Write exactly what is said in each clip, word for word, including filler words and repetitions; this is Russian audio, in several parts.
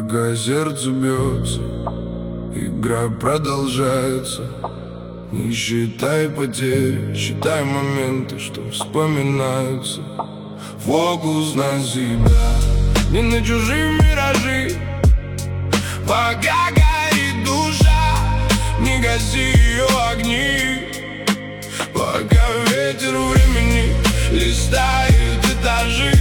Пока сердце бьется, игра продолжается. Не считай потери, считай моменты, что вспоминаются. Фокус на себя, не на чужие миражи. Пока горит душа, не гаси ее огни. Пока ветер времени листает этажи.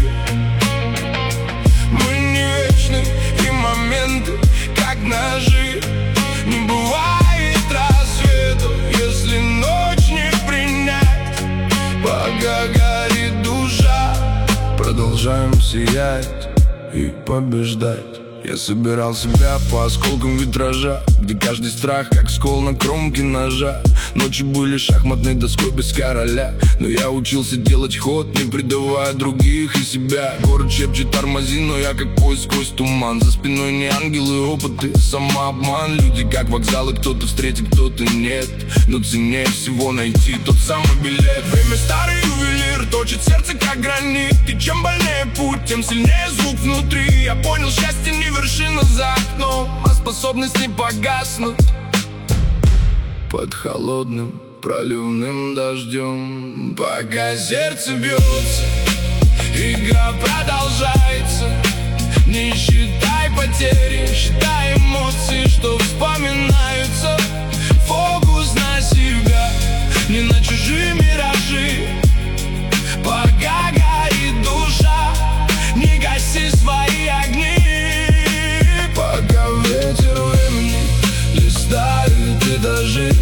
Мы не вечны, и моменты как ножи. Не бывает рассвета, если ночь не принять. Пока горит душа, продолжаем сиять и побеждать. Я собирал себя по осколкам витража, где каждый страх как скол на кромке ножа. Ночи были шахматной доской без короля, но я учился делать ход, не предавая других и себя. Город шепчет тормози, но я как поезд сквозь туман. За спиной не ангелы, опыты, самообман. Люди как вокзалы, кто-то встретит, кто-то нет. Но ценнее всего найти тот самый билет. Время старый ювелир, точит сердце как гранит. И чем больнее путь, тем сильнее звук внутри. Я понял, счастье не вершина за окном, а способность не погаснуть под холодным проливным дождем. Пока сердце бьется, игра продолжается. Не считай потери, считай эмоции, что вспоминаются. Фокус на себя, не на чужие миражи. Пока горит душа, не гаси свои огни. Пока ветер времени листает этажи.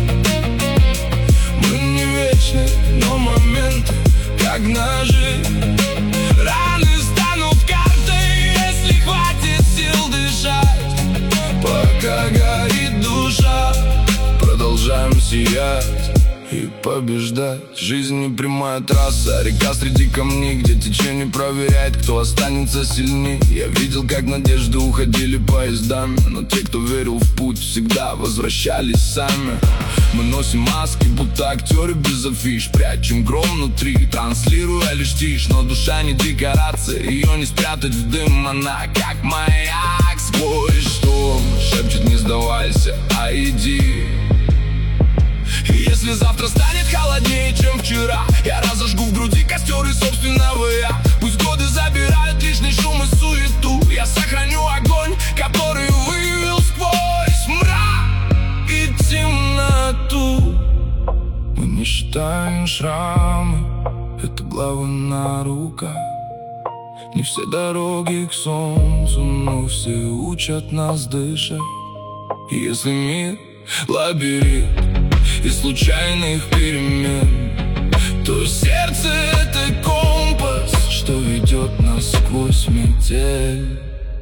Мы не вечны, но моменты как ножи. Раны станут картой, если хватит сил дышать. Пока горит душа, продолжаем сиять и побеждать. Жизнь не прямая трасса, река среди камней, где течение проверяет, кто останется сильней. Я видел, как надежды уходили поездами, но те, кто верил в путь, всегда возвращались сами. Мы носим маски, будто актеры без афиш, прячем гром внутри, транслируя лишь тишь. Но душа не декорация, ее не спрятать в дым. Она как маяк сквозь шторм, шепчет не сдавайся, а иди. И если завтра станет холоднее, чем вчера, я разожгу в груди костер и собственного я. Пусть годы забирают лишний шум и суету, я сохраню огонь, который вывел сквозь мрак и темноту. Мы не считаем шрамы, это главы на руках. Не все дороги к солнцу, но все учат нас дышать. И если мир лабиринт и случайных перемен, то сердце — это компас, что ведет нас сквозь метель.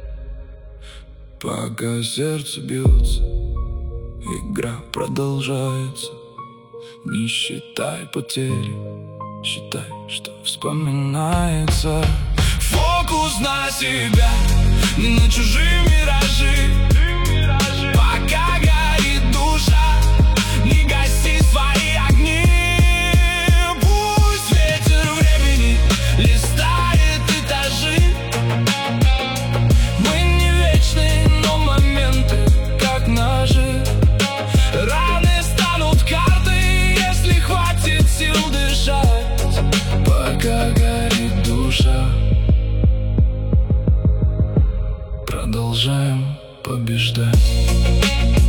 Пока сердце бьется, игра продолжается. Не считай потери, считай, что вспоминается. Фокус на себя, не на чужие миражи. Пока горит душа, не гаси свои огни. Пусть ветер времени листает этажи. Мы не вечны, но моменты как ножи. Раны станут картой, если хватит сил дышать. Пока горит душа, продолжаем побеждать.